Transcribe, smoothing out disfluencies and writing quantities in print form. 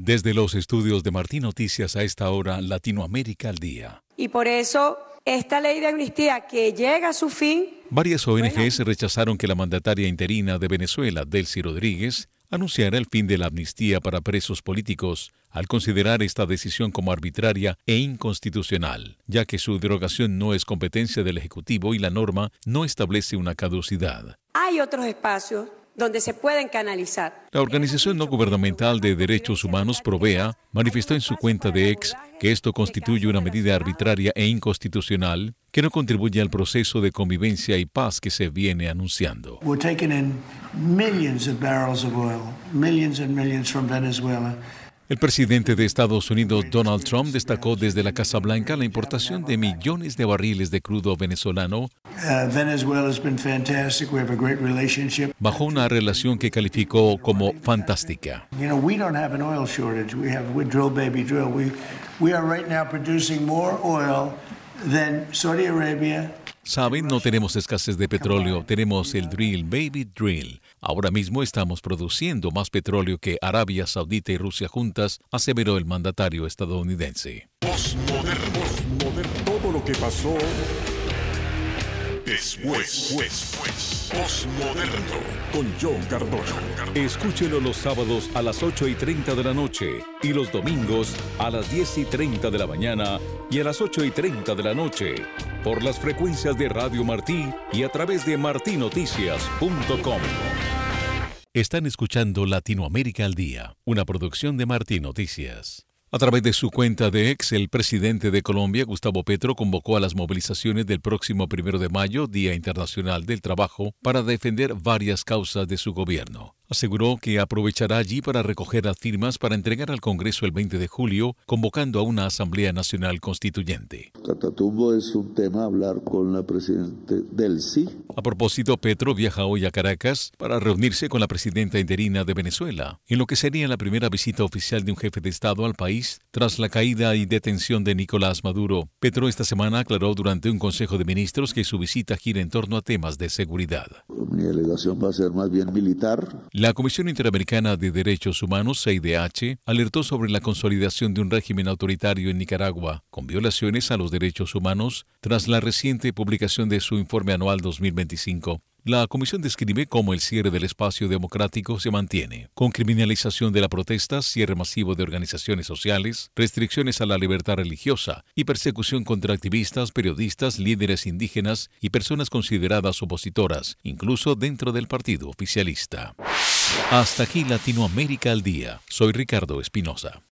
Desde los estudios de Martín Noticias a esta hora, Latinoamérica al Día. Y por eso esta ley de amnistía que llega a su fin... Varias ONGs rechazaron que la mandataria interina de Venezuela, Delcy Rodríguez, anunciara el fin de la amnistía para presos políticos, al considerar esta decisión como arbitraria e inconstitucional, ya que su derogación no es competencia del Ejecutivo y la norma no establece una caducidad. Hay otros espacios donde se pueden canalizar. La Organización No Gubernamental de Derechos Humanos, Provea, manifestó en su cuenta de X que esto constituye una medida arbitraria e inconstitucional que no contribuye al proceso de convivencia y paz que se viene anunciando. We're taking in millions of barrels of oil, millions and millions from Venezuela. El presidente de Estados Unidos, Donald Trump, destacó desde la Casa Blanca la importación de millones de barriles de crudo venezolano bajo una relación que calificó como fantástica. We don't have an oil shortage. We drill, baby, drill. We are right now producing more oil than Saudi Arabia. Saben, no tenemos escasez de petróleo, tenemos el drill, baby drill. Ahora mismo estamos produciendo más petróleo que Arabia Saudita y Rusia juntas, aseveró el mandatario estadounidense. Postmoderno. Todo lo que pasó después. Postmoderno con John Cardona. Escúchelo los sábados a las 8:30 de la noche y los domingos a las 10:30 de la mañana y a las 8:30 de la noche por las frecuencias de Radio Martí y a través de martinoticias.com. Están escuchando Latinoamérica al Día, una producción de Martín Noticias. A través de su cuenta de X, el presidente de Colombia, Gustavo Petro, convocó a las movilizaciones del próximo 1 de mayo, Día Internacional del Trabajo, para defender varias causas de su gobierno. Aseguró que aprovechará allí para recoger las firmas para entregar al Congreso el 20 de julio, convocando a una Asamblea Nacional Constituyente. Catatumbo es un tema hablar con la presidenta Delcy. A propósito, Petro viaja hoy a Caracas para reunirse con la presidenta interina de Venezuela, en lo que sería la primera visita oficial de un jefe de Estado al país tras la caída y detención de Nicolás Maduro. Petro esta semana aclaró durante un Consejo de Ministros que su visita gira en torno a temas de seguridad. Mi delegación va a ser más bien militar. La Comisión Interamericana de Derechos Humanos, CIDH, alertó sobre la consolidación de un régimen autoritario en Nicaragua, con violaciones a los derechos humanos, tras la reciente publicación de su informe anual 2025. La comisión describe cómo el cierre del espacio democrático se mantiene, con criminalización de la protesta, cierre masivo de organizaciones sociales, restricciones a la libertad religiosa y persecución contra activistas, periodistas, líderes indígenas y personas consideradas opositoras, incluso dentro del partido oficialista. Hasta aquí Latinoamérica al Día. Soy Ricardo Espinosa.